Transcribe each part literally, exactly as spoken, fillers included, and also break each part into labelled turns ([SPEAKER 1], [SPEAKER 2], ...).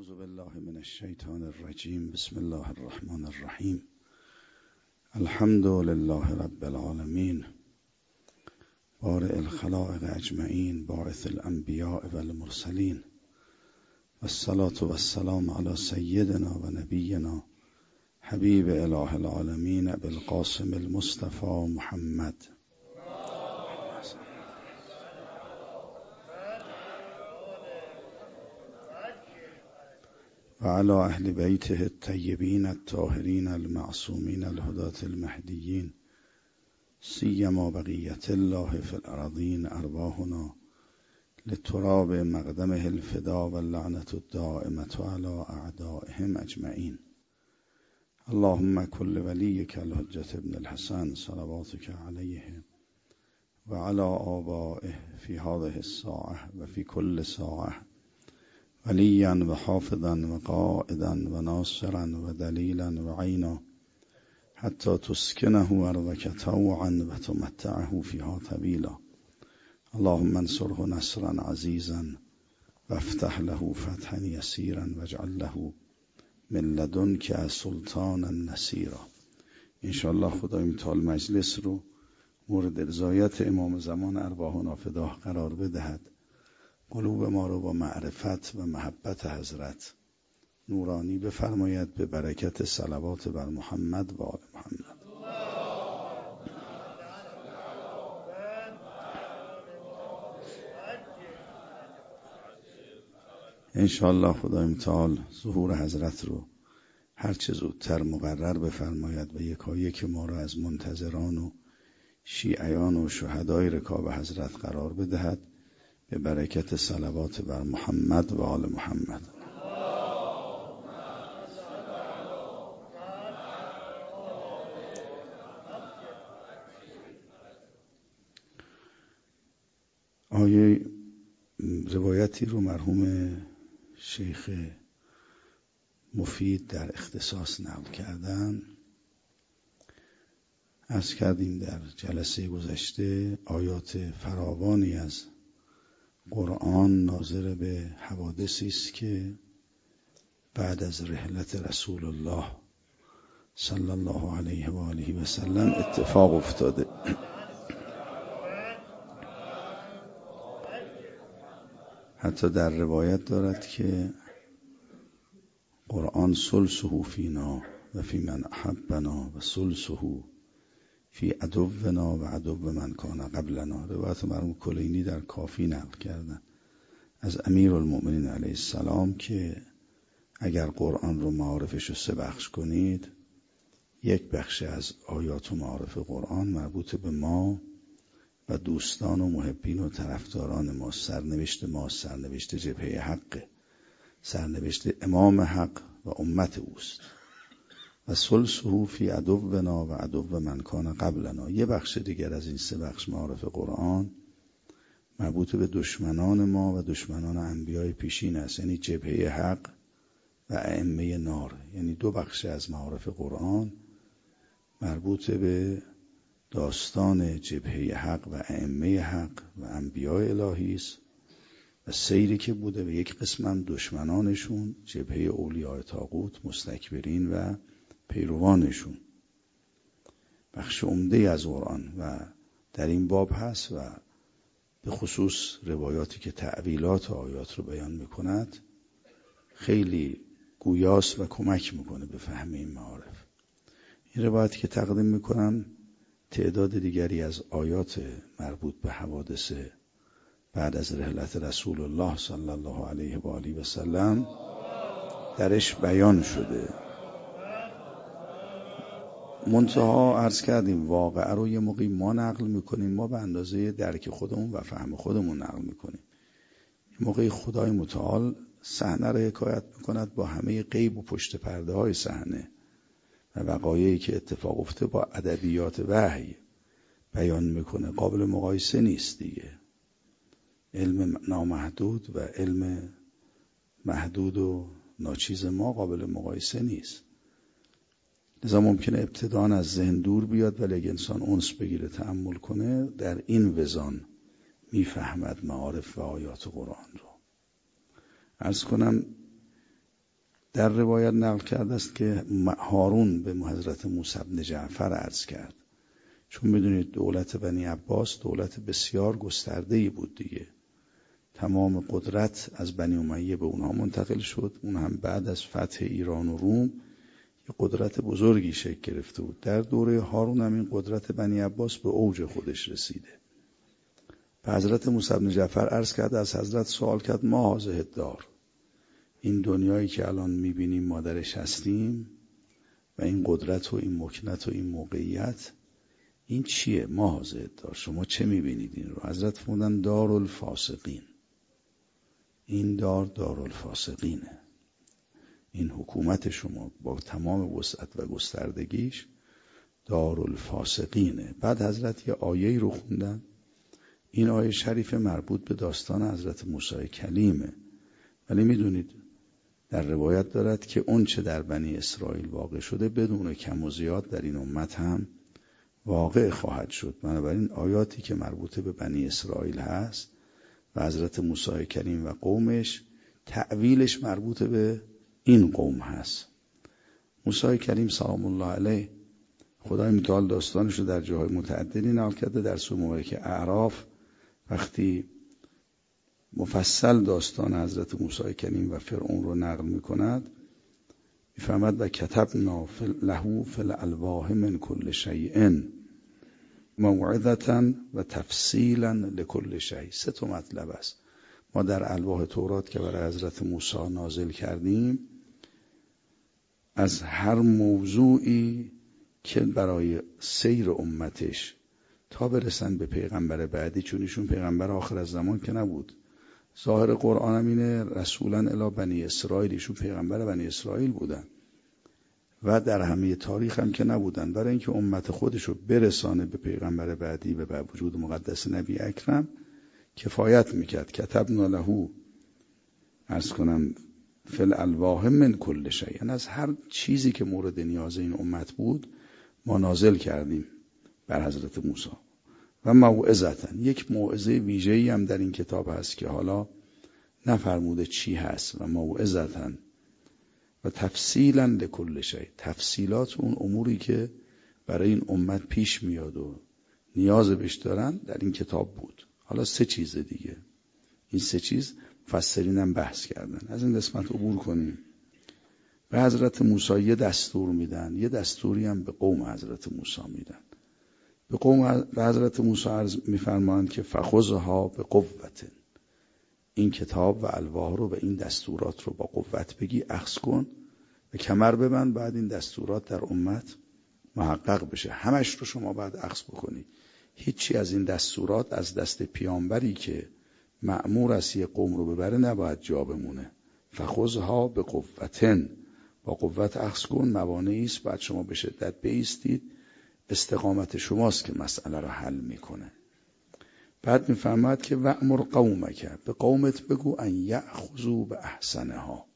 [SPEAKER 1] اعوذ بالله من الشیطان الرجیم. بسم الله الرحمن الرحیم. الحمد لله رب العالمین، بارئ الخلائق اجمعین، باعث الانبیاء والمرسلین، والصلاة والسلام علی سیدنا و نبینا حبیب اله العالمین بالقاسم المصطفى محمد و علی اهل بیته الطیبین الطاهرین المعصومین الهداة المهدیین، سیما بقیت الله فی الارضین. ارواحنا لتراب مقدمه الفدا و اللعنة الدائمة علی اعدائهم اجمعین. اللهم كل ولیک الحجة ابن الحسن صلواتک علیه و علی آبائه فی هذه الساعة و فی کل ساعة، ولیا و حافظا و قائدا و ناصرا و دلیلا و عینا، حتی تسکنه ارضک طوعا و تمتعه فیها طویلا. اللهم انصره نصرا عزیزا و افتح له فتحا یسیرا واجعل له من لدنک سلطانا نصیرا. انشاءالله خدای متعال مجلس رو مورد رضایت امام زمان ارواحنا فداه قرار بدهد، قلوب ما رو با معرفت و محبت حضرت نورانی بفرماید به برکت صلوات بر محمد و آل محمد. انشاءالله خدای متعال ظهور حضرت رو هرچه زودتر مقرر بفرماید و یکایک ما را از منتظران و شیعیان و شهدای رکاب حضرت قرار بدهد به برکت صلوات بر محمد و آل محمد. آیه روایتی رو مرحوم شیخ مفید در اختصاص نقل کردن. عرض کردیم در جلسه گذشته آیات فراوانی از قرآن ناظر به حوادثی است که بعد از رحلت رسول الله صلی الله علیه و آله و سلم اتفاق افتاده. حتی در روایت دارد که قرآن ثلثه فینا و فی من احبنا و ثلثه فی عدونا و عدو من کان قبلنا. روایت مرحوم کلینی در کافی نقل کردن از امیرالمؤمنین علیه السلام که اگر قرآن رو معارفش رو سه بخش کنید، یک بخش از آیات و معارف قرآن مربوط به ما و دوستان و محبین و طرفداران ما، سرنوشت ما، سرنوشت جبهه حق، سرنوشت امام حق و امت اوست. و ثلثه فی عدونا و عدو من کان قبلنا. یه بخش دیگر از این سه بخش معارف قرآن مربوط به دشمنان ما و دشمنان انبیای پیشین است، یعنی جبهه حق و ائمه نار. یعنی دو بخش از معارف قرآن مربوط به داستان جبهه حق و ائمه حق و انبیای الهی است و سیری که بوده به یک قسم هم دشمنانشون، جبهه اولیاء طاغوت، مستکبرین و پیروانشون. بخش عمده از قرآن و در این باب هست و به خصوص روایاتی که تأویلات آیات رو بیان میکند خیلی گویاست و کمک میکنه به فهم این معارف. این روایتی که تقدیم میکنم تعداد دیگری از آیات مربوط به حوادث بعد از رحلت رسول الله صلی الله علیه و آله و سلم درش بیان شده. منتها عرض کردیم واقعه رو یه موقعی ما نقل میکنیم، ما به اندازه درک خودمون و فهم خودمون نقل میکنیم. یه موقعی خدای متعال صحنه رو حکایت میکند با همه غیب و پشت پرده های صحنه و وقایعی که اتفاق افته با ادبیات وحی بیان میکنه. قابل مقایسه نیست دیگه. علم نامحدود و علم محدود و ناچیز ما قابل مقایسه نیست. لذا ممکنه ابتداً از ذهن دور بیاد، ولی اگه انسان انس بگیره تأمل کنه در این وزان میفهمد معارف و آیات قرآن رو. عرض کنم در روایت نقل کرده است که هارون به حضرت موسی بن جعفر عرض کرد، چون میدونید دولت بنی عباس دولت بسیار گسترده‌ای بود دیگه، تمام قدرت از بنی امیه به اونها منتقل شد، اون هم بعد از فتح ایران و روم یه قدرت بزرگی شکل گرفته بود. در دوره هارون هم این قدرت بنی عباس به اوج خودش رسیده. به حضرت موسی بن جعفر عرض کرد، از حضرت سوال کرد ما هذه الدار، این دنیایی که الان میبینیم ما درش هستیم و این قدرت و این مکنت و این موقعیت، این چیه؟ ما هذه الدار، شما چه میبینید این رو؟ حضرت فرمودن دارالفاسقین، این دار دارالفاسقینه، این حکومت شما با تمام وسعت و گستردگیش دارالفاسقینه. بعد حضرت یه آیه‌ای رو خوندن، این آیه شریف مربوط به داستان حضرت موسی کلیمه، ولی میدونید در روایت دارد که اون چه در بنی اسرائیل واقع شده بدون کم و زیاد در این امت هم واقع خواهد شد. بنابراین آیاتی که مربوط به بنی اسرائیل هست و حضرت موسی کریم و قومش، تأویلش مربوط به این قوم هست. موسی کریم سلام الله علیه خدای متعال داستانش رو در جاهای متعددی نقل کرده. در سوره مبارکه اعراف وقتی مفصل داستان حضرت موسی کریم و فرعون رو نقل می‌کند، می‌فرماد و کتبنا له فی الالواح من کل شیء موعظة و تفصیلا لکل شیء. سه تا مطلب است. ما در الواح تورات که برای حضرت موسی نازل کردیم، از هر موضوعی که برای سیر امتش تا برسن به پیغمبر بعدی، چون ایشون پیغمبر آخر از زمان که نبود، ظاهر قرآن هم اینه رسولا الی بنی اسرائیل، ایشون پیغمبر بنی اسرائیل بودن و در همه تاریخ هم که نبودن، برای اینکه امت خودشو برسانه به پیغمبر بعدی و به وجود مقدس نبی اکرم کفایت میکرد. کتبنا له، عرض کنم فی الالواح من کل شیء، یعنی از هر چیزی که مورد نیاز این امت بود ما نازل کردیم بر حضرت موسی. و موعظتا، یک موعظه ویژه‌ای هم در این کتاب هست که حالا نفرموده چی هست. و موعظتا و تفصیلا لکل شیء، تفصیلات اون اموری که برای این امت پیش میاد و نیاز بهش دارن در این کتاب بود. حالا سه چیز دیگه، این سه چیز مفسرین هم بحث کردن. از این قسمت عبور کنیم. به حضرت موسی یه دستور میدن، یه دستوری هم به قوم حضرت موسی میدن. به قوم به حضرت موسی عرض میفرمایند که فخذها به قوت، این کتاب و الواح رو و این دستورات رو با قوت بگی، اخذ کن و کمر ببند، بعد این دستورات در امت محقق بشه. همش رو شما باید اخذ بکنی. هیچی از این دستورات از دست پیامبری که مأمور است یه قوم رو ببره نباید جا بمونه. فخذها به قوتن، با قوت اخذ کن. موانعی است، بعد شما به شدت بایستید، استقامت شماست که مسئله رو حل میکنه. بعد میفهمد که وأمر قومک، به قومت بگو ان یأخذوا به احسنها،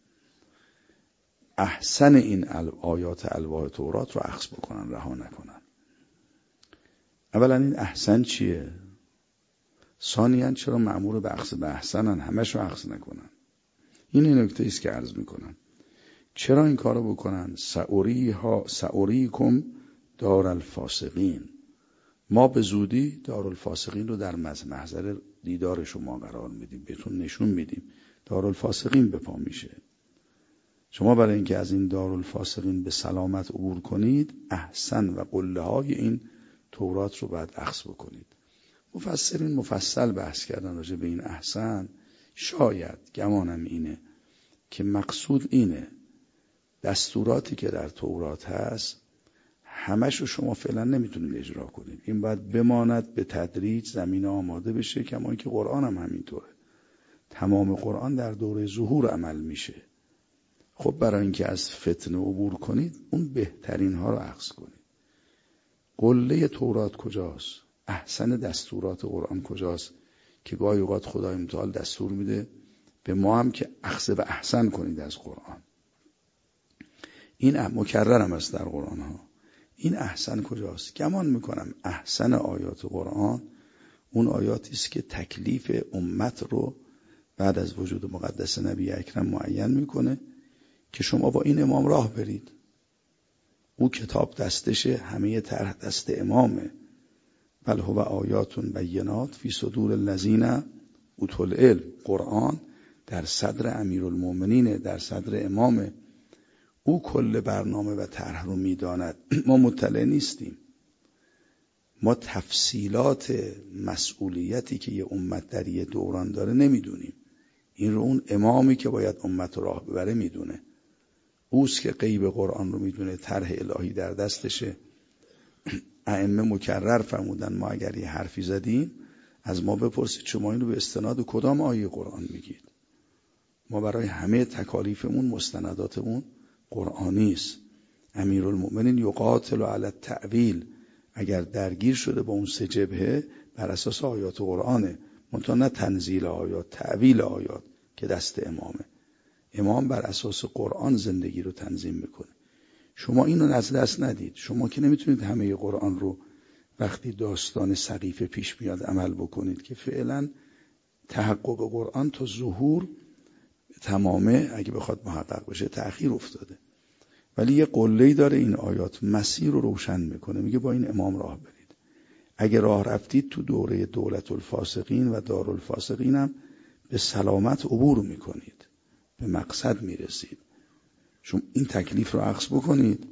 [SPEAKER 1] احسن این آیات الواح تورات رو اخذ بکنن، رها نکنن. اولا این احسن چیه؟ ثانیاً چرا مأمور به اخذ به احسنن، همش رو اخذ نکنن؟ این نکته است که عرض میکنن. چرا این کارو بکنن؟ سأریها سأریکم دار الفاسقین، ما به زودی دار الفاسقین رو در محضر دیدار شما قرار میدیم، بهتون نشون میدیم دار الفاسقین به پا میشه. شما برای اینکه از این دار الفاسقین به سلامت عبور کنید، احسن و قله های این تورات رو باید اخذ بکنید. مفسرین مفصل بحث کردن راجع به این احسن. شاید گمانم اینه که مقصود اینه دستوراتی که در تورات هست همش رو شما فعلا نمیتونید اجرا کنید، این باید بماند، به تدریج زمین آماده بشه. کما اینکه قرآن هم همینطوره، تمام قرآن در دوره ظهور عمل میشه. خب برای اینکه از فتنه عبور کنید اون بهترین ها رو اخذ کنید. قله تورات کجاست؟ احسن دستورات قرآن کجاست که گاهی اوقات خدای متعال دستور میده به ما هم که اخذ و احسن کنید از قرآن. این مکرر هم است در قرآن ها. این احسن کجاست؟ گمان میکنم احسن آیات قرآن اون آیاتی است که تکلیف امت رو بعد از وجود مقدس نبی اکرم معین میکنه که شما با این امام راه برید. او کتاب دستشه، همه طرح دست امامه. بل هو آیات بینات فی صدور الذین اوتوا العلم. قرآن در صدر امیرالمومنین، در صدر امامه. او کل برنامه و طرح رو میداند. ما مطلع نیستیم. ما تفصیلات مسئولیتی که یه امت در یه دوران داره نمیدونیم. این رو اون امامی که باید امت رو راه ببره میدونه. اوست که غیب قرآن رو میدونه، طرح الهی در دستشه. ائمه مکرر فرمودن ما اگر یه حرفی زدیم از ما بپرسید شما این رو به استناد کدام آیه قرآن میگید. ما برای همه تکالیفمون مستنداتمون قرآنی است. امیرالمؤمنین یقاتل علی التأویل، اگر درگیر شده با اون سه جبهه بر اساس آیات قرآنه، منتها نه تنزیل آیات، تأویل آیات که دست امامه. امام بر اساس قرآن زندگی رو تنظیم میکنه. شما اینو از دست ندید. شما که نمیتونید همه قرآن رو وقتی داستان سقیفه پیش میاد عمل بکنید، که فعلا تحقق قرآن تا ظهور تمامه اگه بخواد محقق بشه تأخیر افتاده. ولی یه قله‌ای داره این آیات، مسیر رو روشن میکنه. میگه با این امام راه برید. اگه راه رفتید تو دوره دولت الفاسقین و دار الفاسقین هم به سلامت عبور میکنید، به مقصد میرسید. شما این تکلیف رو اخذ بکنید،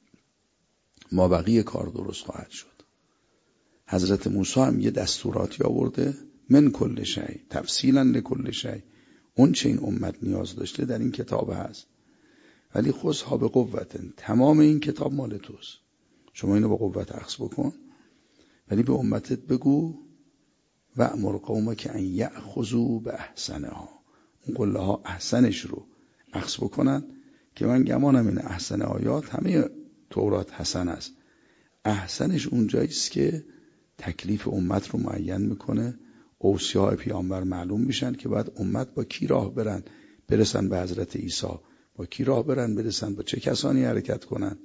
[SPEAKER 1] ما بقیه کار درست خواهد شد. حضرت موسی هم یه دستوراتی آورده، من کل شیء تفصیلا لکل شیء. اون چه این امت نیاز داشته در این کتاب هست. ولی خذها به قوت، تمام این کتاب مال توست، شما اینو با قوت اخذ بکن. ولی به امتت بگو و امر قومک ان یأخذوا باحسنها، اون قله ها احسنش رو اخذ بکنن. که من گمانم این احسن آیات همه تورات حسن است. احسنش اونجاییست که تکلیف امت رو معین میکنه. اوصیاء پیامبر معلوم میشن که باید امت با کی راه برن برسن به حضرت عیسی، با کی راه برن برسن با چه کسانی حرکت کنن،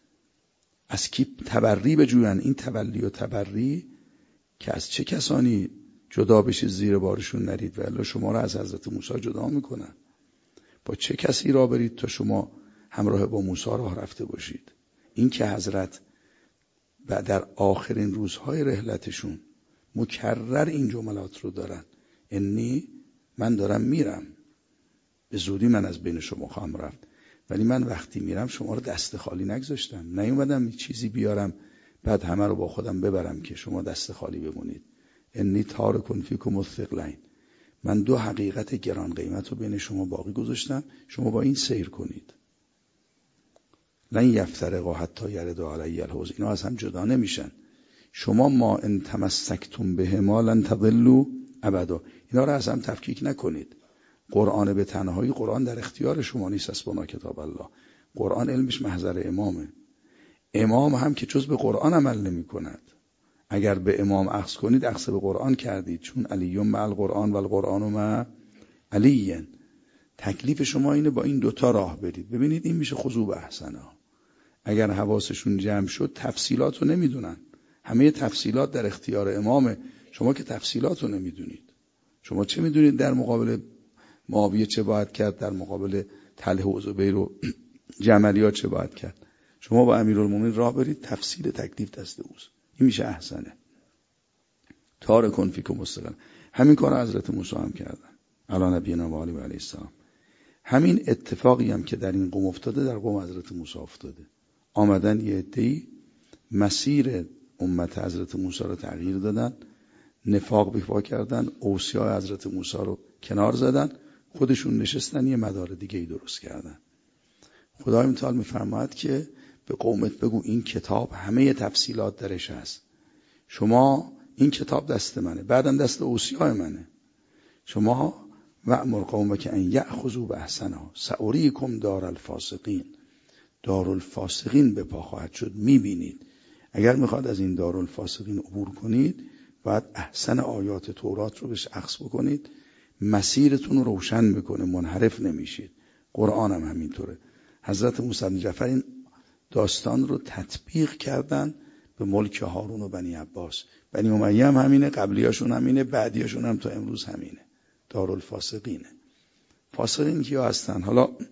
[SPEAKER 1] از کی تبری بجوین. این تولی و تبری که از چه کسانی جدا بشه زیر بارشون نرید و الا شما را از حضرت موسی جدا میکنن. با چه کسی راه برید تا شما همراه با موسی راه رفته باشید. این که حضرت و در آخرین روزهای رحلتشون مکرر این جملات رو دارن، انی من دارم میرم، به زودی من از بین شما خواهم رفت، ولی من وقتی میرم شما رو دست خالی نگذاشتم. نیومدم چیزی بیارم بعد همه رو با خودم ببرم که شما دست خالی بمونید. انی تارک فیکم الثقلین، من دو حقیقت گران قیمت رو بین شما باقی گذاشتم، شما با این سیر کنید. لن یفترقا حتی یرد علی الحوض، اینا از هم جدا نمیشن. شما ما ان تمسکتم بهما لن تضلوا ابدا، اینا رو از هم تفکیک نکنید. قرآن به تنهایی، قرآن در اختیار شما نیست. اسبنا کتاب الله، قرآن علمش محضر امامه. امام هم که جز به قرآن عمل نمی کند. اگر به امام اخذ کنید اخذ به قرآن کردید، چون علی مع القرآن و القرآن مع علی. تکلیف شما اینه با این دوتا راه برید. ببینید این میشه خضوع به احسنها. اگر حواسشون جمع شد تفصیلات رو نمیدونن، همه تفصیلات در اختیار امامه. شما که تفصیلات رو نمیدونید. شما چه میدونید در مقابل معاویه چه باید کرد، در مقابل طلحه و زبیر و جملیات چه باید کرد. شما با امیرالمومنین راه برید، تفصیل تکلیف دست اوست. این میشه احسنه. تارکون فیکم مستقل. همین کار حضرت موسی هم کردن علی نبینا و علیه السلام. همین اتفاقی هم که در این قوم افتاده در قوم حضرت موسی افتاده. آمدن یه عده‌ای مسیر امت حضرت موسی رو تغییر دادن، نفاق بیفا کردن، اوصیاء حضرت موسی رو کنار زدن، خودشون نشستن یه مدار دیگه ای درست کردن. خدای متعال میفرماید که به قومت بگو این کتاب همه تفصیلات درش هست. شما این کتاب دست منه، بعدم دست اوصیاء منه. شما و امر قومک ان یأخذوا باحسنها ساریکم دار الفاسقین. دار الفاسقین به پا خواهد شد. میبینید اگر میخواد از این دار الفاسقین عبور کنید باید احسن آیات تورات رو بهش اخذ بکنید. مسیرتون رو روشن میکنه، منحرف نمیشید. قرآن هم همینطوره. حضرت موسی بن جعفر این داستان رو تطبیق کردن به ملک هارون و بنی عباس. بنی امیه هم همینه، قبلیاشون همینه، بعدیاشون هم تا امروز همینه. دارالفاسقینه. فاسقین کیا هستن؟ حالا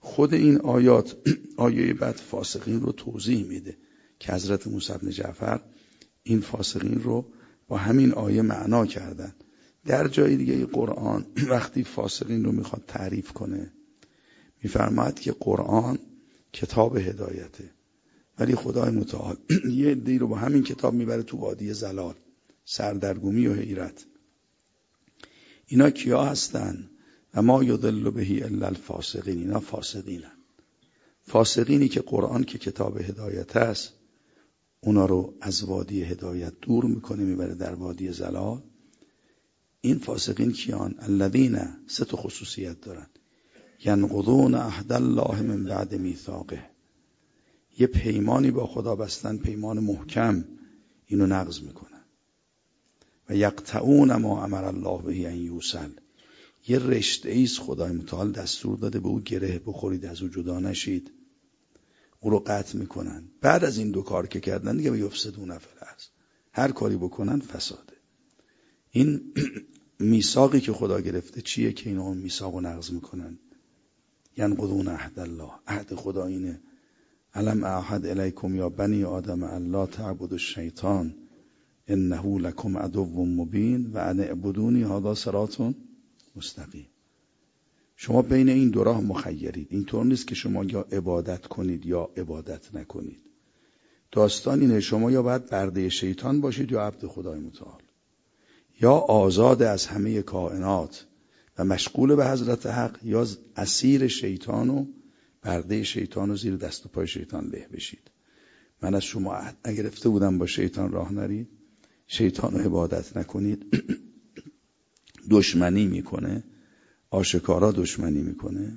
[SPEAKER 1] خود این آیات آیه بعد فاسقین رو توضیح میده که حضرت موسی بن جعفر این فاسقین رو با همین آیه معنا کردن. در جای دیگه قرآن وقتی فاسقین رو میخواد تعریف کنه میفرماید که قرآن کتاب هدایته، ولی خدای متعال یه عده‌ای رو با همین کتاب میبره تو وادی ضلال، سردرگمی و حیرت. اینا کیا هستن؟ و ما یضل به الا الفاسقین. اینا فاسقینن. فاسقینی که قرآن که کتاب هدایت است اونا رو از وادی هدایت دور میکنه میبره در وادی ضلال. این فاسقین کیان؟ الذین، سه تا خصوصیت دارن. ینقضون عهد الله من بعد میثاقه، یه پیمانی با خدا بستن، پیمان محکم، اینو نقض میکنن. و یقطعون ما امر الله به ان یوصل، یه رشته ایست خدای متعال دستور داده به او گره بخورید، از او جدا نشید، او رو قطع میکنن. بعد از این دو کار که کردن دیگه یفسدون فی الارض، هر کاری بکنن فساده. این میثاقی که خدا گرفته چیه که اینا اون میثاقو نقض میکنن؟ ینقضون عهد الله، عهد خدا اینه الم اعهد الیکم یا بنی آدم الا تعبدوا الشیطان انه لکم عدو مبین و ان اعبدونی هذا صراط مستقیم. شما بین این دو راه مخیرید. اینطور نیست که شما یا عبادت کنید یا عبادت نکنید. داستان اینه شما یا باید برده شیطان باشید یا عبد خدای متعال، یا آزاد از همه کائنات و مشغول به حضرت حق، یا اسیر شیطان و برده شیطان و زیر دست و پای شیطان له بشید. من از شما عهد نگرفته بودم با شیطان راه نرید، شیطان رو عبادت نکنید. دشمنی میکنه، آشکارا دشمنی میکنه.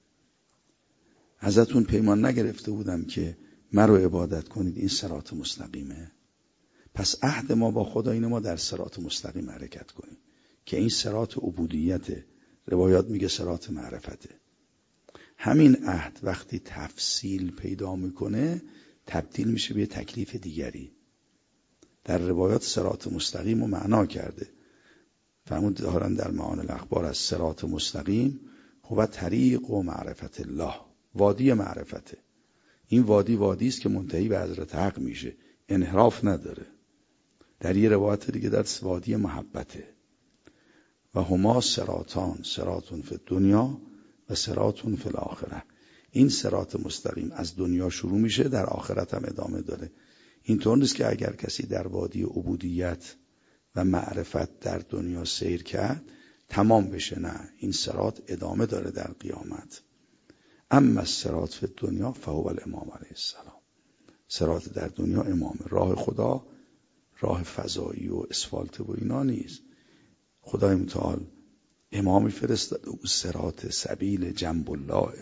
[SPEAKER 1] ازتون پیمان نگرفته بودم که من رو عبادت کنید، این صراط مستقیمه. پس عهد ما با خدا اینه ما در صراط مستقیم حرکت کنیم که این صراط عبودیته. روایات میگه صراط معرفته. همین عهد وقتی تفصیل پیدا میکنه تبدیل میشه به تکلیف دیگری. در روایات صراط مستقیم رو معنا کرده، فرمود دارن در معانی الاخبار از صراط مستقیم هو طریق و معرفت الله، وادی معرفته. این وادی وادی است که منتهی به حضرت حق میشه، انحراف نداره. در یه روایت دیگه در وادی محبته. و هما صراطان، صراطون فی الدنیا و صراطون فی الاخره. این صراط مستقیم از دنیا شروع میشه، در آخرت هم ادامه داره. اینطور نیست که اگر کسی در وادی عبودیت و معرفت در دنیا سیر کرد تمام بشه، نه، این صراط ادامه داره در قیامت. اما الصراط فی الدنیا فهو الامام علیه السلام. صراط در دنیا امام، راه خدا راه فضایی و اسفالت و اینا نیست. خدای متعال امامی فرستاده او صراط سبیل جنب الله.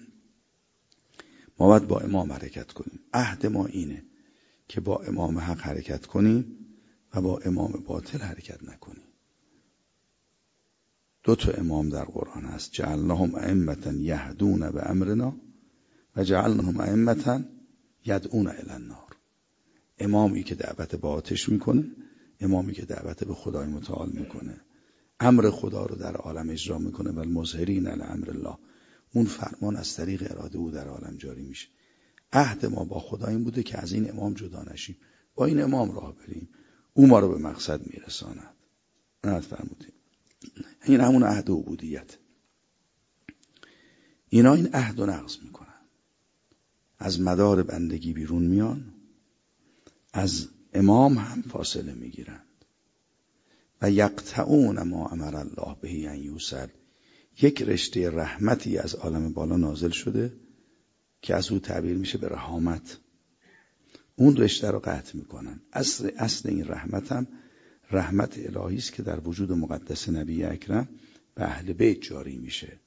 [SPEAKER 1] ما باید با امام حرکت کنیم. عهد ما اینه که با امام حق حرکت کنیم و با امام باطل حرکت نکنیم. دو تا امام در قرآن هست، جعلناهم ائمة یهدون به امرنا و جعلناهم ائمة یدعون الی النار. امامی که دعوت به آتش میکنه، امامی که دعوت به خدای متعال میکنه، امر خدا رو در عالم اجرا میکنه و المظهرین علی امر الله. اون فرمان از طریق اراده او در عالم جاری میشه. عهد ما با خدا این بوده که از این امام جدا نشیم، با این امام راه بریم، او ما رو به مقصد میرساند. نه فرمودیم این همون عهد عبودیت. اینا این عهد رو نقض میکنن، از مدار بندگی بیرون میان، از امام هم فاصله میگیرند. و یقطعون ما امر الله به ان یوصل. یک رشته رحمتی از عالم بالا نازل شده که از او تعبیر میشه به رحمت. اون رشته رو قطع میکنن. اصل اصل این رحمت هم رحمت الهی است که در وجود مقدس نبی اکرم به اهل بیت جاری میشه.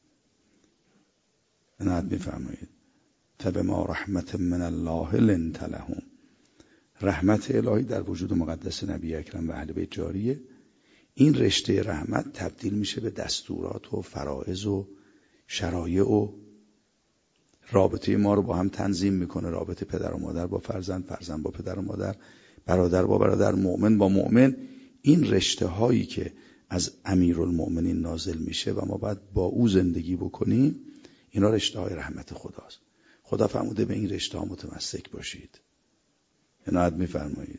[SPEAKER 1] عنایت میفرمایید فبما رحمت من الله لنت لهم. رحمت الهی در وجود مقدس نبی اکرم و اهل بیت جاریه. این رشته رحمت تبدیل میشه به دستورات و فرائض و شرایع و رابطه ما رو با هم تنظیم میکنه. رابطه پدر و مادر با فرزند، فرزند با پدر و مادر، برادر با برادر، مؤمن با مؤمن. این رشته هایی که از امیرالمؤمنین نازل میشه و ما باید با او زندگی بکنیم، اینا رشته های رحمت خداست. خدا فرموده به این رشته ها متمسک باشید، عنایت می‌فرمایید،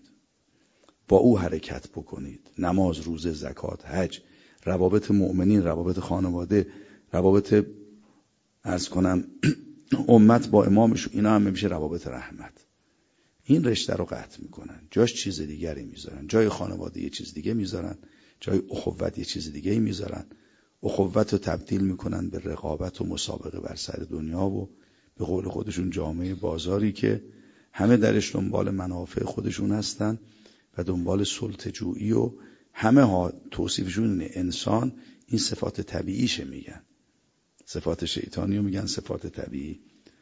[SPEAKER 1] با او حرکت بکنید. نماز، روزه، زکات، حج، روابط مؤمنین، روابط خانواده، روابط عرض کنم امت با امامش، اینا هم میشه روابط رحمت. این رشته رو قطع میکنن، جاش چیز دیگری میذارن، جای خانواده یه چیز دیگه میذارن، جای اخوت یه چیز دیگه میذارن. اخوت رو تبدیل میکنن به رقابت و مسابقه بر سر دنیا و به قول خودشون جامعه بازاری که همه درش دنبال منافع خودشون هستن و دنبال سلطه‌جویی و همه ها توصیفشون اینه. انسان این صفات طبیعیشه میگن، صفات شیطانی رو میگن صفات طبیعی.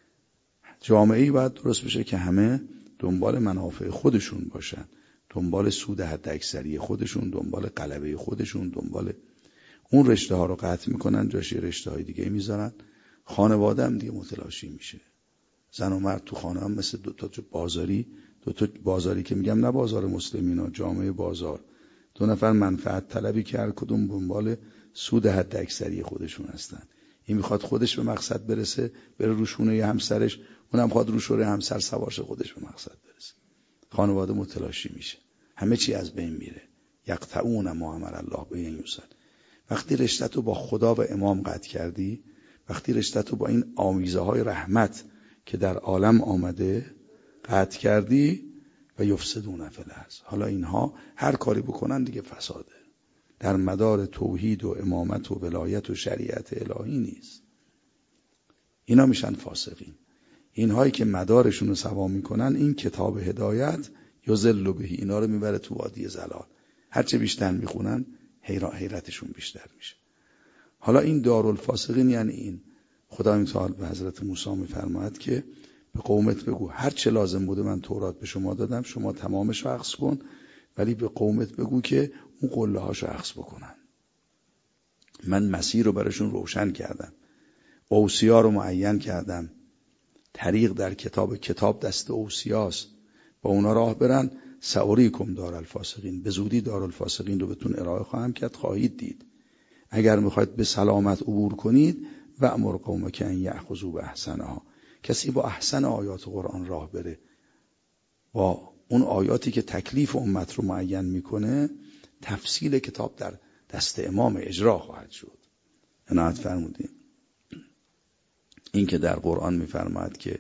[SPEAKER 1] جامعه‌ای باید درست بشه که همه دنبال منافع خودشون باشن، دنبال سود حداکثری خودشون، دنبال غلبه خودشون، دنبال اون رشته ها رو قطع میکنن، جاش رشته های دیگه میذارن. خانواده هم دیگه متلاشی میشه. زن و مرد تو خانه هم مثل دو تا بازاری، دو تا بازاری که میگم نه بازار مسلمین ها، جامعه بازار، دو نفر منفعت طلبی که هر کدوم دنبال سود حداکثری خودشون هستن. این میخواد خودش به مقصد برسه، بره روشونه همسرش، اونم میخواد روشونه همسر سوارش خودش به مقصد برسه. خانواده متلاشی میشه، همه چی از بین میره. یقطعون ما امر الله به یوصل. وقتی رشته‌تو با خدا و امام قطع کردی، وقتی رشته‌تو با این آمیزه های رحمت که در عالم آمده قطع کردی، و یفسدون فی الارض، حالا اینها هر کاری بکنن دیگه فساده، در مدار توحید و امامت و ولایت و شریعت الهی نیست. اینا میشن فاسقین. اینهایی که مدارشون رو سوا میکنن، این کتاب هدایت یذل به، اینا رو میبره تو وادی ضلال. هرچه بیشتر میخونن حیرتشون بیشتر میشه. حالا این دارالفاسقین یعنی این. خدای متعال به حضرت موسی میفرماید که به قومت بگو هر چه لازم بوده من تورات به شما دادم، شما تمامش رو اخذ کن، ولی به قومت بگو که اون قله هاشو اخذ بکنن. من مسیر رو براشون روشن کردم، اوصیا رو معین کردم، طریق در کتاب، کتاب دست اوصیاست، با اونا راه برن. سأریکم دارالفاسقین، به زودی دارالفاسقین رو بهتون ارائه خواهم کرد، خواهید دید. اگر میخواید به سلامت عبور کنید، و امر قومک ان یأخذوا باحسنها، کسی با احسن آیات قرآن راه بره، با اون آیاتی که تکلیف امت رو معین میکنه، تفصیل کتاب در دست امام اجرا خواهد شد. عنایت فرمودین. این که در قرآن میفرماید که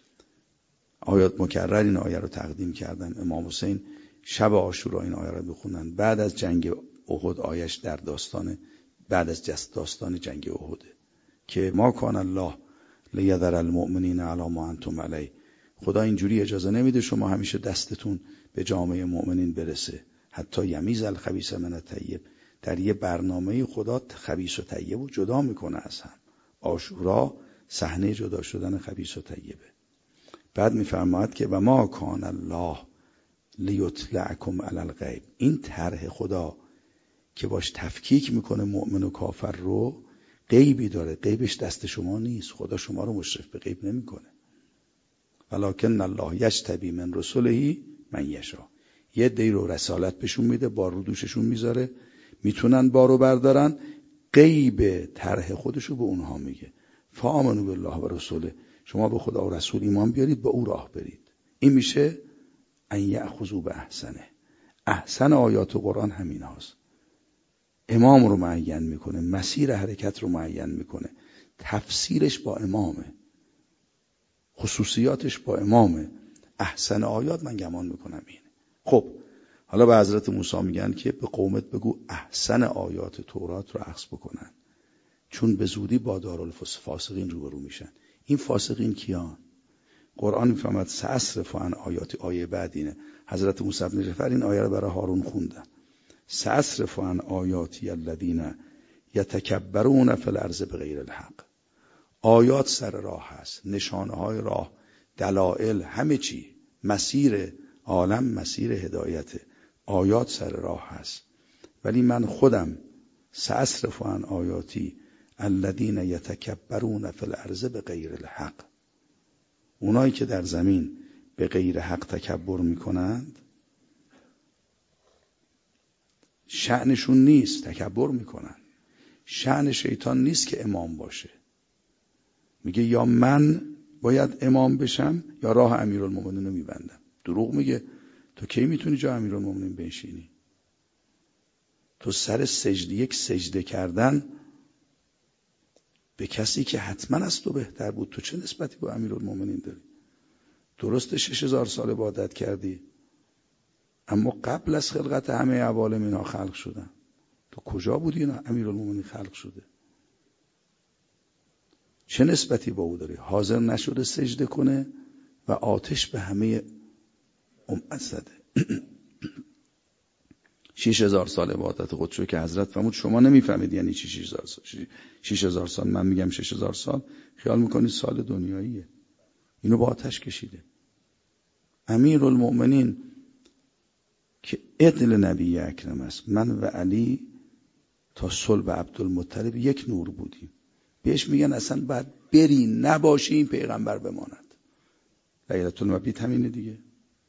[SPEAKER 1] آیات مکرر این آیه رو تقدیم کردن، امام حسین شب عاشورا این آیه رو بخونن، بعد از جنگ احد آیش در داستان، بعد از جست داستان جنگ احد که ما کان الله لیذر المؤمنین علی ما انتم علیه، خدا اینجوری اجازه نمیده شما همیشه دستتون به جامعه مؤمنین برسه، حتی یمیز الخبیث من الطیب. در یه برنامه خدا خبیث و طیب رو جدا میکنه از هم. عاشورا صحنه جدا شدن خبیث و طیبه. بعد میفرماید که و ما کان الله لیطلعکم علی الغیب، این طرح خدا که باش تفکیک میکنه مؤمن و کافر رو، غیبی داره، غیبش دست شما نیست، خدا شما رو مشرف به غیب نمیکنه. ولکن الله یجتبی من رسله من یشاء، یه دی رو رسالت بهشون میده، بار رو دوششون میذاره، میتونن بارو بردارن، غیب طرح خودشو به اونها میگه. فآمنوا بالله و رسوله، شما به خدا و رسول ایمان بیارید، با او راه برید. این میشه ان یأخذوا باحسنه. احسن آیات قرآن همین هاست. امام رو معین میکنه، مسیر حرکت رو معین میکنه، تفسیرش با امامه، خصوصیاتش با امامه. احسن آیات من گمان میکنم اینه. خب حالا به حضرت موسی میگن که به قومت بگو احسن آیات تورات رو اخذ بکنن، چون به زودی با دارالفاسقین روبرو میشن. این فاسقین کیان؟ قرآن میفهمد سأصرف عن آیاتی، آیه بعد اینه. حضرت موسی بن جعفر این آیه رو برای هارون خوندن. سأصرف عن آیاتی الذین یتکبرون فی الارض بغیر الحق. آیات سر راه هست، نشانه های راه، دلائل، همه چی، مسیر عالم مسیر هدایته، آیات سر راه هست. ولی من خودم سأصرف عن آیاتی الذین یتکبرون فی الارض بغیر الحق، اونایی که در زمین به غیر حق تکبر میکنند، شأنشون نیست تکبر میکنن. شأن شیطان نیست که امام باشه. میگه یا من باید امام بشم یا راه امیرالمومنین رو میبندم. دروغ میگه. تو کی میتونی جا امیرالمومنین بنشینی؟ تو سر سجده یک سجده کردن به کسی که حتما از تو بهتر بود، تو چه نسبتی با امیرالمومنین داری؟ درسته شش هزار سال عبادت کردی، اما قبل از خلقت همه عوالم اینا خلق شدن. تو کجا بودی اینا امیرالمومنین خلق شده؟ چه نسبتی با او داری؟ حاضر نشده سجده کنه و آتش به همه امت زده. شش هزار سال عبادت خودشو که حضرت فرمود شما نمیفهمید یعنی چی شش هزار سال. شش هزار سال من میگم شش هزار سال، خیال میکنید سال دنیاییه. اینو با آتش کشیده. امیرالمومنین که عدل نبی اکرم است، من و علی تا صلب عبدالمطلب یک نور بودیم. بهش میگن اصلا باید بری نباشی این پیغمبر بماند. لیلة المبیت همینه دیگه.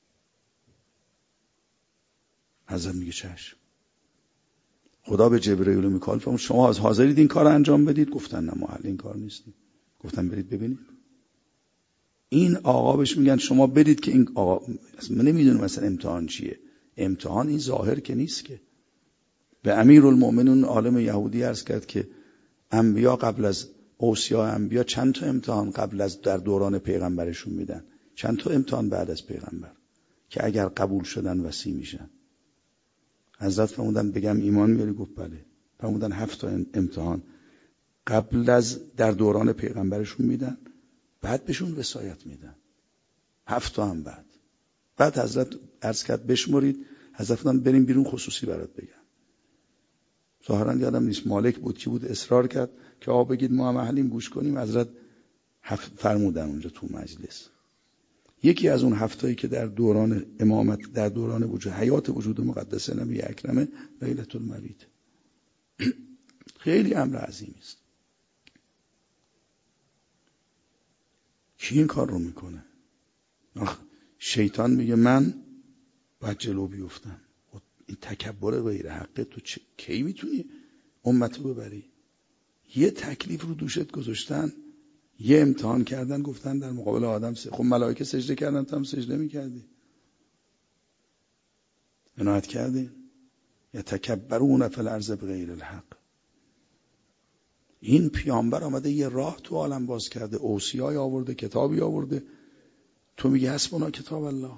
[SPEAKER 1] حضرت میگه چشم. خدا به جبرئیل و میکائیل فرمود شما از حاضرید این کار انجام بدید؟ گفتن نه ما اهل این کار نیستیم. گفتن برید ببینید. این آقا بهش میگن شما برید که این آقا من نمیدونم مثلا امتحان چیه. امتحان این ظاهر که نیست که. به امیرالمومنین عالم یهودی عرض کرد که انبیا قبل از اوصیا انبیا چند تا امتحان قبل از در دوران پیغمبرشون میدن، چند تا امتحان بعد از پیغمبر که اگر قبول شدن وصی میشن. حضرت فرمودن بگم ایمان میاری؟ گفت بله. فرمودن هفت تا امتحان قبل از در دوران پیغمبرشون میدن، بعد بهشون وصایت میدن. هفت تا هم بعد. بعد حضرت عرض کرد بشمرید. حضرت فرمودن بریم بیرون خصوصی برات بگم. ظاهرا یادم نیست مالک بود کی بود اصرار کرد که آقا بگید ما هم اهلیم گوش کنیم. حضرت فرمودن اونجا تو مجلس. یکی از اون هفتایی که در دوران امامت در دوران وجود حیات وجود مقدس نبی اکرم لیلة المبیت. خیلی امر عظیمی است. کی این کار رو میکنه؟ شیطان میگه من باید جلو بیفتم. این تکبر غیر حقه. تو چه کی میتونی امتو ببری؟ یه تکلیف رو دوشت گذاشتن، یه امتحان کردن، گفتن در مقابل آدم سجده. خب ملائکه سجده کردن تو هم سجده میکردی؟ عنایت کردی؟ یا تکبرون فی الارض بغیر الحق. این پیامبر آمده یه راه تو عالم باز کرده، اوصیای آورده، کتابی آورده، تو میگی حسبنا کتاب الله.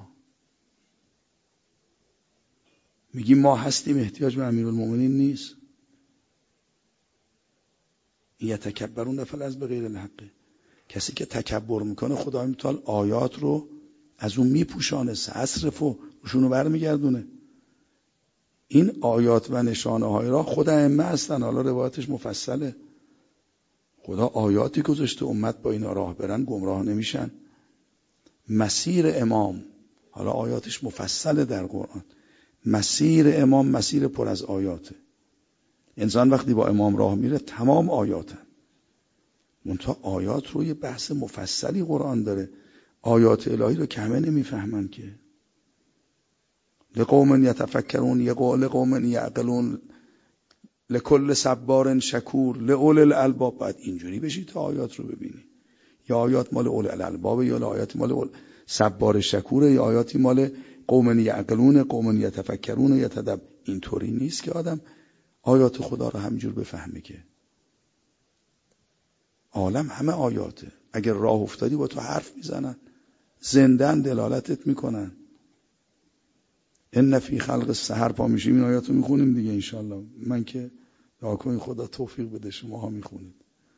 [SPEAKER 1] میگی ما هستیم احتیاج به امیرالمومنین نیست. این یتکبرون فی الارض بغیر الحق. کسی که تکبر میکنه خدای متعال آیات رو از اون میپوشانه، اصرف و روشونو برمیگردونه. این آیات و نشانه های را خود ائمه هستن. حالا روایتش مفصله. خدا آیاتی گذاشته امت با اینا راه برن گمراه نمیشن. مسیر امام، حالا آیاتش مفصله در قرآن. مسیر امام مسیر پر از آیاته. انسان وقتی با امام راه میره تمام آیاتن. منتها آیات رو یه بحث مفصلی قرآن داره. آیات الهی رو که همه نمیفهمن که. لقوم یتفکرون، لقوم یعقلون، لکل صبار شکور، لأولی الالباب. باید اینجوری بشی تا آیات رو ببینی. یا آیات مال اولی الالباب، یا آیات مال صبار شکوره، یا آیاتی مال قوم یعقلون، قوم یتفکرون، یتدب. اینطوری نیست که آدم آیات خدا رو همینجور بفهمه که. عالم همه آیاته. اگر راه افتادی با تو حرف میزنن، زندن دلالتت میکنن. ان فی خلق السحر پا میشیم این آیاتو میخونیم دیگه انشالله. من که دعا کنید خدا توفیق بده شما ها میخونید.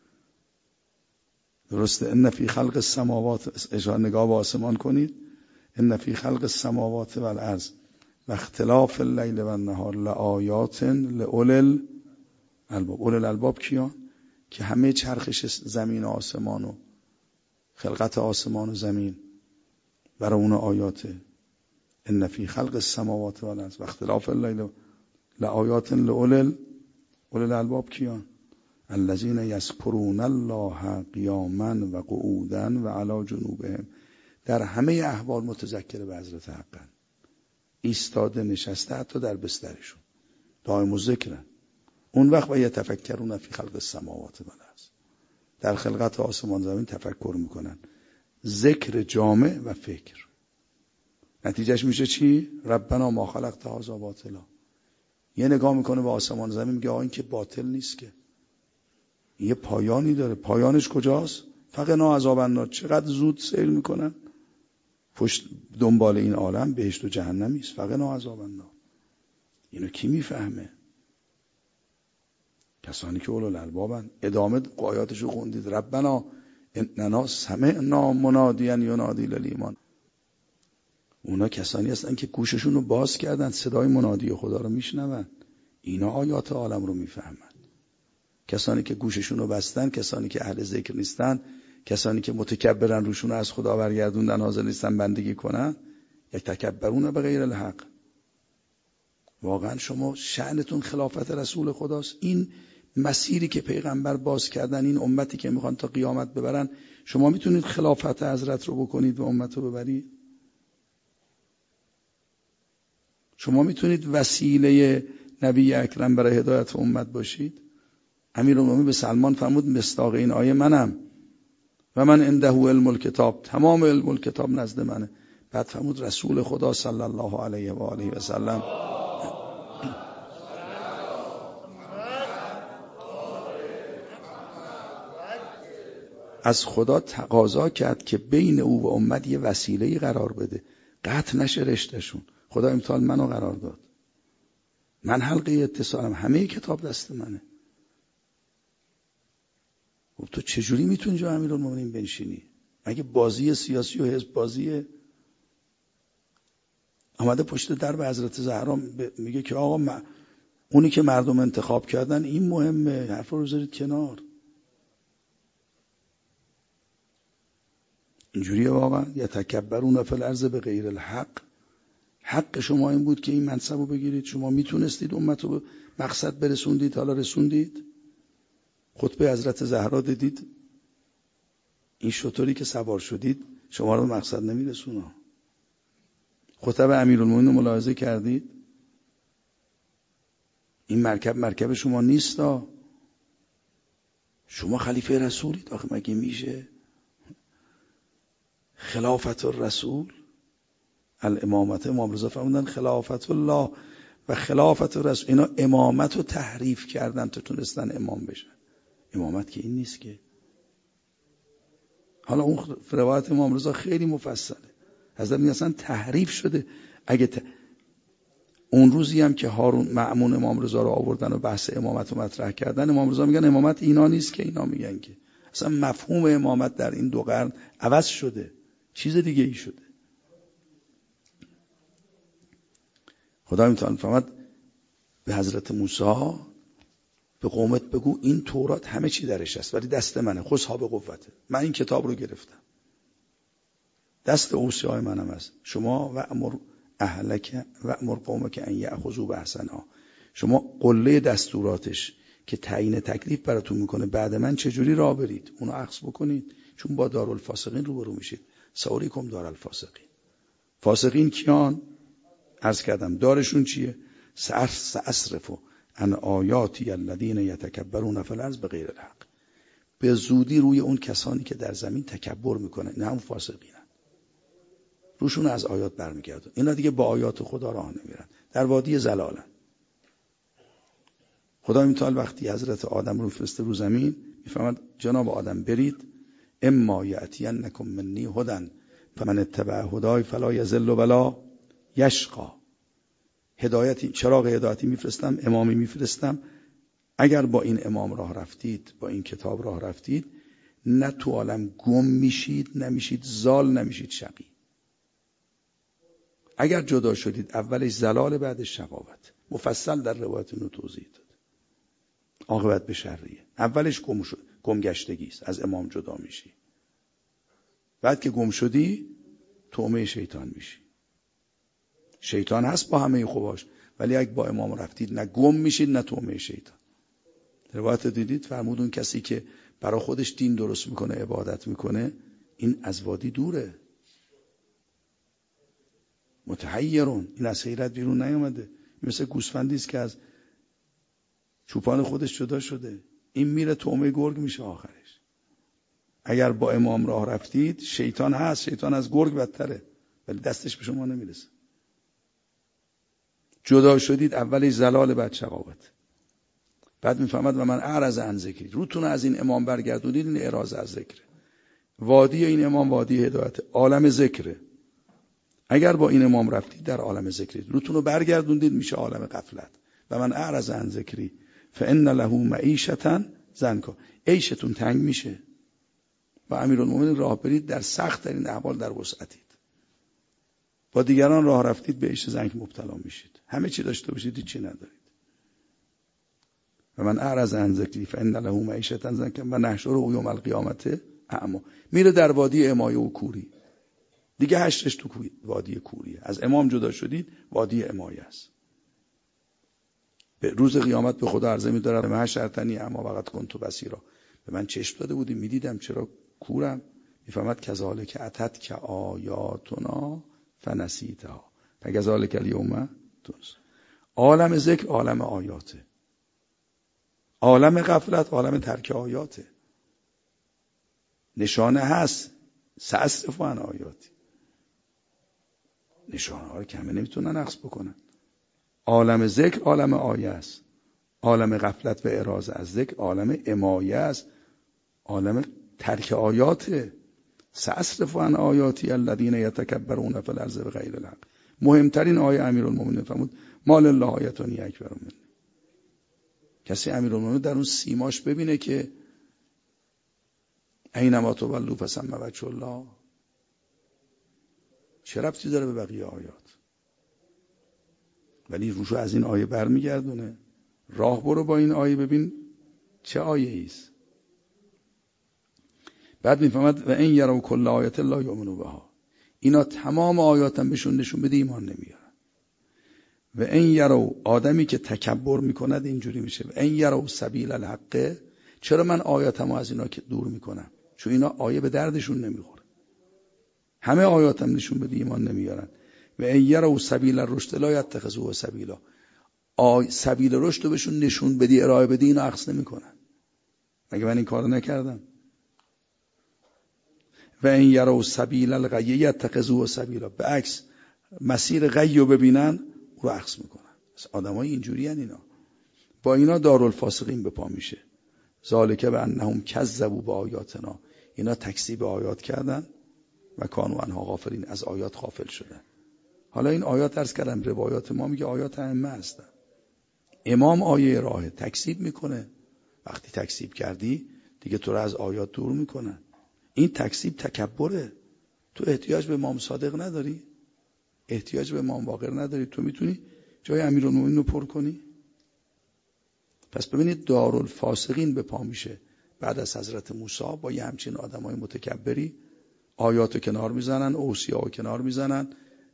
[SPEAKER 1] درسته؟ ان فی خلق السماوات، اشاره نگاه به آسمان کنید. ان فی خلق السماوات والارض و اختلاف اللیل و النهار لآیات لأولی الالباب. اولی الالباب کیان؟ که همه چرخش زمین و آسمان و خلقت آسمان و زمین برای اون آیاته. ان فی خلق السماوات والارض و اختلاف اللیل لآیات لأولی الالباب کیان؟ الذین یذکرون الله قیاما و قعودا و علی جنوبهم. در همه احوال متذکر به حضرت حقن. ایستاده نشسته حتی در بسترشون دائم الذکرن. اون وقت و یتفکرون فی خلق السماوات والارض. در خلقت آسمان زمین تفکر میکنن. ذکر جامع و فکر. نتیجهش میشه چی؟ ربنا ما خلقت هذا باطلا. یه نگاه میکنه به آسمان زمین میگه آقا این که باطل نیست که، یه پایانی داره. پایانش کجاست؟ فقنا عذاب النار. چقدر زود سیر میکنن پشت دنبال این عالم. بهشت و جهنمی است. فقنا عذاب النار. اینو کی میفهمه؟ کسانی که اولو الالبابن. ادامه آیاتشو خوندید. ربنا اننا سمعنا منادیا ینادی للایمان. اونا کسانی هستن که گوششون رو باز کردن، صدای منادی خدا رو میشنون. اینا آیات عالم رو میفهمن. کسانی که گوششون رو بستن، کسانی که اهل ذکر نیستن، کسانی که متکبرن روشون رو از خدا برگردوندن، حاضر نیستن بندگی کنن، یک تکبرون به غیر الحق. واقعا شما شأنتون خلافت رسول خداست. این مسیری که پیغمبر باز کردن، این امتی که میخوان تا قیامت ببرن، شما میتونید خلافت حضرت رو بکنید و امت رو ببرید؟ شما میتونید وسیله نبی اکرم برای هدایت امت باشید؟ امیرالمومنین به سلمان فرمود مصداق این آیه منم و من عنده علم الکتاب، تمام علم الکتاب نزد منه. بعد فرمود رسول خدا صلی الله علیه و آله و سلم از خدا تقاضا کرد که بین او و امت یه وسیله‌ای قرار بده، قطع نشه رشتهشون. خدا امتحان منو قرار داد، من حلقه اتصالم، همه کتاب دست منه. خب تو چجوری میتونی جا امیرالمومنین بنشینی؟ مگه بازی سیاسی و حزب بازیه؟ آمده پشت درب حضرت زهرا میگه که آقا ما اونی که مردم انتخاب کردن این مهمه، حرف رو بذارید کنار. اینجوریه واقعا. یا تکبرون فی الارض به غیر الحق. حق شما این بود که این منصب رو بگیرید. شما میتونستید امت رو به مقصد برسوندید، حالا رسوندید. خطبه حضرت زهرا دیدید؟ این شطوری که سوار شدید شما رو به مقصد نمیرسونه. خطبه امیرالمومنین رو ملاحظه کردید؟ این مرکب مرکب شما نیستا. شما خلیفه رسولید. آخه مگه میشه؟ خلافت الرسول، الامامت، امام رضا فرمودن خلافت الله و خلافت الرسول. اینا امامت رو تحریف کردن تا تونستن امام بشن. امامت که این نیست که. حالا اون روایت امام رضا خیلی مفصله. حضرت میگن اصلا تحریف شده. اگه ت... اون روزی هم که هارون مأمون امام رضا رو آوردن و بحث امامت رو مطرح کردن، امام رضا میگن امامت اینا نیست که اینا میگن که. اصلا مفهوم امامت در این دو قرن عوض شده، چیز دیگه ای شده. خدا میتونه فرماد به حضرت موسی به قومت بگو این تورات همه چی درش هست ولی دست منه، خذها به قوته. من این کتاب رو گرفتم، دست اوصیای منم است. شما و امر اهلک و امر قومک ان یاخذوا باحسنها. شما قله دستوراتش که تعیین تکلیف براتون میکنه بعد من چجوری راه برید اونو اخذ بکنید، چون با دارالفاسقین روبرو میشید. ساریکم دارالفاسقین. فاسقین کیان؟ عرض کردم دارشون چیه؟ سأصرف عن آیاتی الذین یتکبرون فی الارض بغیر الحق. به زودی روی اون کسانی که در زمین تکبر میکنن، نه هم فاسقینن، روشون از آیات برمیگردن. اینا دیگه با آیات خدا راه نمیرن، در وادی ضلالن. خدا میتعال وقتی حضرت آدم رو فرسته رو زمین میفهمد جناب آدم برید، اما یأتینکم منی هدی فمن اتبع هدای فلا یضل ولا یشقی. هدایتی، چراغ هدایتی میفرستم، امامی میفرستم. اگر با این امام راه رفتید، با این کتاب راه رفتید، نه تو عالم گم میشید، نمیشید زال، نمیشید شقی. اگر جدا شدید اولش زلال بعدش شقاوت. مفصل در روایت اینو توضیح داد. عاقبت به شریه. اولش گم شد، گمگشتگی است، از امام جدا میشی. بعد که گم شدی طعمه شیطان میشی. شیطان هست با همه خوباش، ولی اگه با امام رفتید نه گم میشید نه طعمه شیطان. روایت دیدید فرمود اون کسی که برای خودش دین درست میکنه، عبادت میکنه، این از وادی دوره. متحیرون، این از حیرت بیرون نیومده. مثل گوسفندی است که از چوپان خودش جدا شده. این میره طعمه گرگ میشه آخرش. اگر با امام راه رفتید شیطان هست، شیطان از گرگ بدتره ولی دستش به شما نمیرسه. جدا شدید اولش زلال بعد شقاوت. بعد میفهمد و من اعرض عن ذکری، روتون از این امام برگردونید، این اعراض از ذکره. وادی این امام وادی هدایت، عالم ذکره. اگر با این امام رفتید در عالم ذکرید، روتون رو برگردوندید میشه عالم غفلت. و من اعرض عن ذکری فان له معیشة ضنکا، عیشتون تنگ میشه. و امیرالمومنین راه برید در سخت ترین احوال در وسعتید. با دیگران راه رفتید به عیش ضنک مبتلا میشید. همه چی داشته باشید چی ندارید. و من اعرض عن ذکری فان له معیشة ضنکا و نحشره یوم القیامة اعمی. میره در وادی امایه و کوری. دیگه هشتش تو وادی کوریه. از امام جدا شدید وادی امایه است. به روز قیامت به خدا عرضه می‌دارم من حشرتنی اما وقت کنت بصیرا، به من چشم داده بودی میدیدم چرا کورم؟ میفهمد کذالک اتت که آیاتنا فنسیتها فکذالک الیوم تنسی. عالم ذکر عالم آیاته، عالم غفلت عالم ترک آیاته. نشانه هست سأصرف عن آیاتی، نشانه ها رو کمه نمیتونن نقص بکنن. عالم ذکر عالم آیه است، عالم غفلت و اعراض از ذکر عالم امایه است، عالم ترک آیاته. سأصرف عن آیاتی الذین یتکبرون فی الارض بغیر الحق. مهمترین آیه امیرالمومنین فرمود ما لله آیتان اکبر منی. کسی امیرالمومنین در اون سیماش ببینه که اینما تولوا فثم وجه الله، چه ربطی داره به بقیه آیات؟ ولی روشو از این آیه برمیگردونه. راه برو با این آیه ببین چه آیه ایست. بعد میفهمد و این یرو کل آیت لا یؤمنوا بها، اینا تمام آیاتم بهشون نشون بده ایمان نمیارن. و این یرو، آدمی که تکبر میکند اینجوری میشه. و این یرو سبیل الحق، چرا من آیاتمو از اینا که دور میکنم؟ چون اینا آیه به دردشون نمیخوره. همه آیاتم نشون بده ایمان نمیارن. و این یرو سبیل الرشد لا یتخذوه سبیلا، آی سبیل رشد رو بهشون نشون بدی ارائه بدی اینا عکس نمیکنن. مگه من این کارو نکردم؟ و این یرو سبیل الغی یتخذوه سبیلا، به عکس مسیر غی رو ببینن رو عکس میکنن. آدمای اینجوری ان اینا. با اینا دارالفاسقین به پا میشه. ذالک بانهم کذبوا بآیاتنا، اینا تکذیب آیات کردن و کانوا عنها غافلین، از آیات غافل شدن. حالا این آیات عرض کردم روایات ما میگه آیات ائمه هستن. امام آیه راه تکذیب میکنه، وقتی تکذیب کردی دیگه تو رو از آیات دور میکنن. این تکذیب تکبره. تو احتیاج به امام صادق نداری، احتیاج به امام باقر نداری، تو میتونی جای امیرالمومنین رو پر کنی. پس ببینید دارالفاسقین به پا میشه بعد از حضرت موسی با یه همچین آدمای متکبری. آیاتو کنار میزنن، اوصیاء کنار میزنن.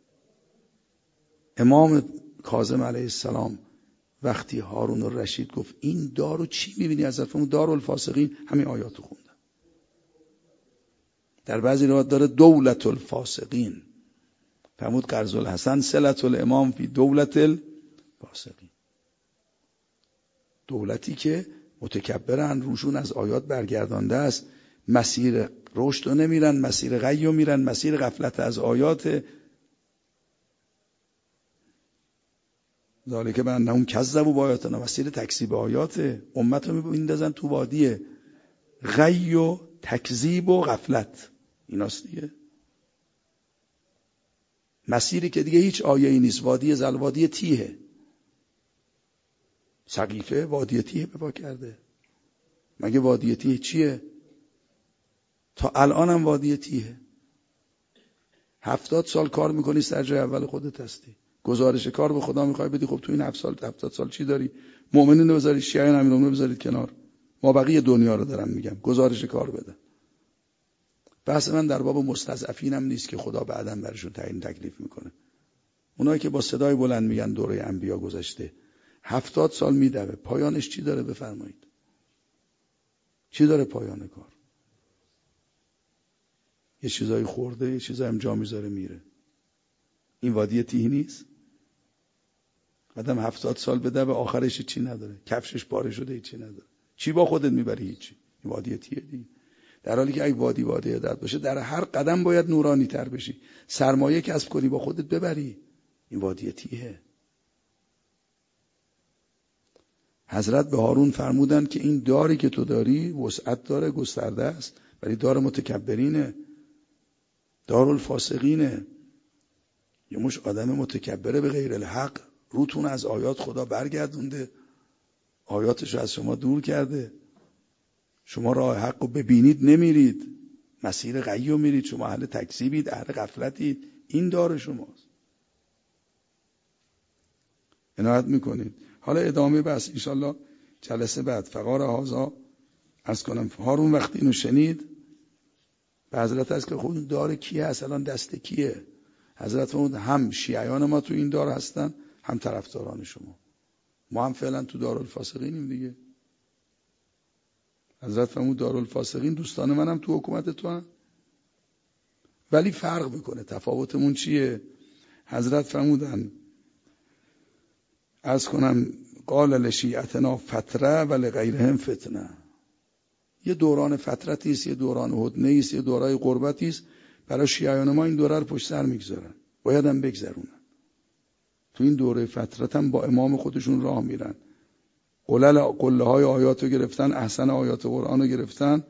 [SPEAKER 1] امام کاظم علیه السلام وقتی هارون الرشید گفت این دارو چی میبینی حضرت فرمود دارالفاسقین، همین آیاتو خوندن. در بعضی روایات داره دولت الفاسقین، فرمود قرض الحسن صلت الامام فی دولت الفاسقین. دولتی که متکبرن، روشون از آیات برگردانده است، مسیر رشد رو نمیرن، مسیر غی رو میرن، مسیر غفلت از آیات. ذالک بانهم کذبوا بآیاتنا، مسیر تکذیب آیات. امت رو میندازن تو وادی غی و تکذیب و غفلت. ایناست دیگه مسیری که دیگه هیچ آیه‌ای نیست. وادی زل، وادی تیه. سقیفه وادی تیه به پا کرده. مگه وادی تیه چیه؟ تا الان هم وادی تیه. هفتاد سال کار میکنی سر جای اول خودت هستی. گزارش کار به خدا میخوای بدی، خب تو این هفت سال هفتاد سال چی داری؟ مؤمنین بذارید، شیعیان امیرالمومنین بذارید کنار. ما بقیه دنیا رو دارم میگم، گزارش کار بده. بحث من در باب مستضعفین هم نیست که خدا بعداً برشون تعیین تکلیف میکنه. اونایی که با صدای بلند میگن دوره انبیا گذشته، هفتاد سال میدوه، پایانش چی داره بفرمایید؟ چی داره پایان کار؟ یه چیزایی خورده، یه چیزایی هم جا میذاره میره. این وادی تیه نیست؟ آدم هفتاد سال بدوه، آخرش چی نداره، کفشش پاره شده چی نداره، چی با خودت میبری؟ هیچی. این وادی تیه دیگه. در حالی که اگه وادی وادی هدایت باشه در هر قدم باید نورانی تر بشی، سرمایه کسب کنی، با خودت ببری. این وادی تیه. حضرت به هارون فرمودن که این داری که تو داری وسعت داره، گسترده است، ولی دار متکبرینه، دارالفاسقینه. یه مش آدم متکبره به غیر الحق، روتون از آیات خدا برگردونده، آیاتش رو از شما دور کرده، شما راه حق رو ببینید نمیرید، مسیر غی رو میرید، شما اهل تکذیبید، اهل غفلتید. این دار شماست. عنایت میکنید. حالا ادامه بس انشالله جلسه بعد. فقار هازا عرض کنم هارون وقتی اینو شنید به حضرت هست که خود دار کیه، اصلا دست کیه؟ حضرت فرمود هم شیعیان ما تو این دار هستن، هم طرفداران شما. ما هم فعلا تو دارالفاسقینیم دیگه. حضرت فرمود دارالفاسقین دوستان منم تو حکومت تو هم، ولی فرق میکنه. تفاوتمون چیه؟ حضرت فرمودن عرض کنم قال لشیعتنا فتره و لغیرهم فتنه. یه دوران فترتی است، یه دوران هدنه است، یه دورای غربتی است. برای شیعیان ما این دوره رو پشت سر میگذارن، باید هم بگذرونن. تو این دوره فترت هم با امام خودشون راه میرن، قلل قله های آیات رو گرفتن، احسن آیات قرآن رو گرفتن،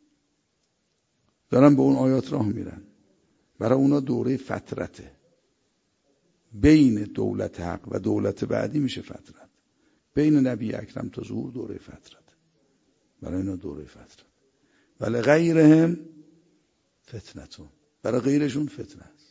[SPEAKER 1] دارن به اون آیات راه میرن. برای اونا دوره فترته، بین دولت حق و دولت بعدی میشه فترت، بین نبی اکرم تا ظهور دوره فترت. برای اینا دوره فترت. ولی غیرهم فتنتون، برای غیرشون فتنه است.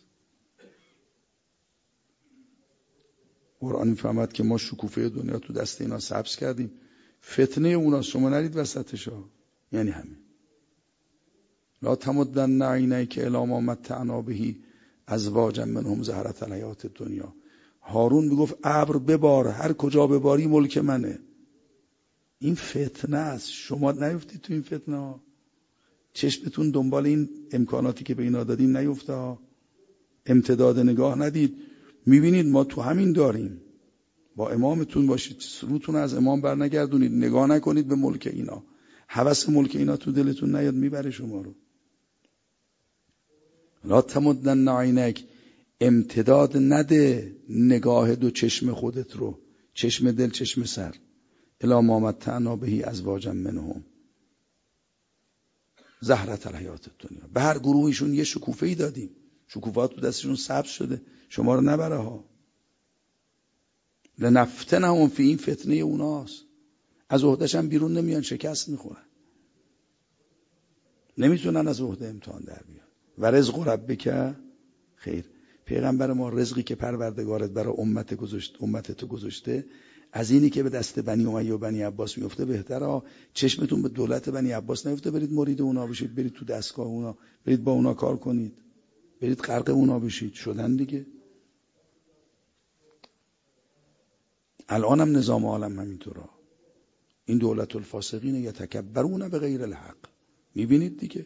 [SPEAKER 1] قرآن میفهمد که ما شکوفه دنیا تو دست اینا سبز کردیم، فتنه اونا شما نرید وسطشا. یعنی همین لا تمدن عینیک الی ما متعنا به ازواجا منهم زهرة الحیات الدنیا. هارون میگفت ابر ببار، هر کجا بباری ملک منه. این فتنه است، شما نیفتید تو این فتنه ها. چشمتون دنبال این امکاناتی که به اینا دادین نیفته، امتداد نگاه ندید. میبینید ما تو همین داریم. با امامتون باشید، روتون از امام بر نگردونید، نگاه نکنید به ملک اینا، هوس ملک اینا تو دلتون نیاد، میبره شما رو. لا تمدن عینک، امتداد نده نگاه دو چشم خودت رو، چشم دل چشم سر، الی ما متعنا به ازواجا منهم زهرة الحیات الدنیا. به هر گروهشون یه شکوفه‌ای دادیم، شکوفات تو دستشون سبز شده، شما رو نبره ها. لنفتنهم فی، این فتنه اوناست. از عهدهش هم بیرون نمیان، شکست میخورن، نمیتونن از عهده امتحان در بیان. و رزق ربک خیر. پیغمبر ما رزقی که پروردگارت برای امت گذاشت، امت تو گذاشته، از اینی که به دست بنی امیه و بنی عباس میفته بهتره. چشمتون به دولت بنی عباس نیفته برید مرید اونا بشید، برید تو دستگاه اونا، برید با اونا کار کنید، برید غرق اونا بشید. شدن دیگه. الان هم نظام عالم همینطورا. این دولت الفاسقین یتکبرون به غیر الحق. میبینید دیگه،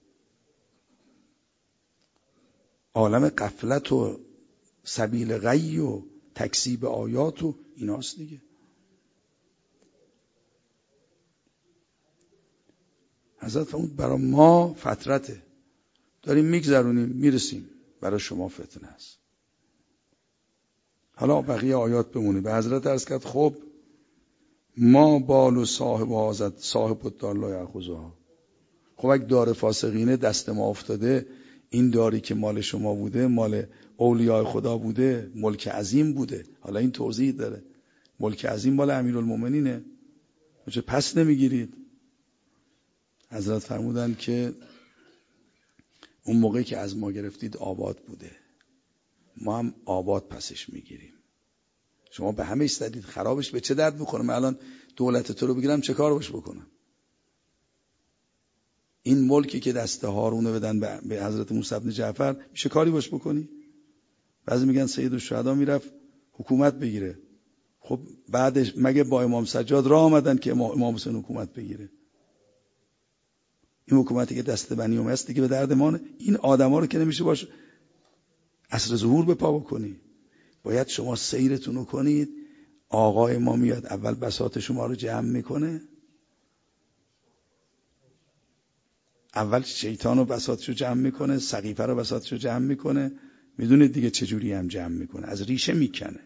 [SPEAKER 1] عالم غفلت و سبیل غی و تکذیب آیات و ایناست دیگه. حضرت فرمود برای ما فترته، داریم میگذرونیم میرسیم، برای شما فتنه است. حالا بقیه آیات بمونه. به حضرت عرض کرد خب ما بالو صاحب آزد صاحب الدار لا یاخذها. خب اگه دار فاسقینه دست ما افتاده، این داری که مال شما بوده، مال اولیاء خدا بوده، ملک عظیم بوده. حالا این توضیح داره، ملک عظیم مال امیرالمومنینه، چه پس نمیگیرید؟ حضرت فرمودن که اون موقعی که از ما گرفتید آباد بوده، ما هم آباد پسش میگیریم. شما به همه ایستادید، خرابش به چه درد میخوره؟ من الان دولت تو رو بگیرم چه کار باش بکنم؟ این ملکی که دست هارونه بدن به حضرت موسی بن جعفر، میشه کاری باش بکنی؟ بعضی میگن سید الشهدا میرفت حکومت بگیره. خب بعدش مگه با امام سجاد راه آمدن که امام حسین حکومت بگیره؟ این حکومتی که دست بنی امیه است دیگه به درد ما. این آدما رو که نمیشه باش عصر ظهور به پا بکنی. باید شما سیرتون رو کنید. آقای ما میاد اول بساط شما رو جمع میکنه، اول شیطان رو بساطشو جمع میکنه، سقیفه رو بساطشو جمع میکنه. میدونید دیگه چجوری هم جمع میکنه، از ریشه میکنه.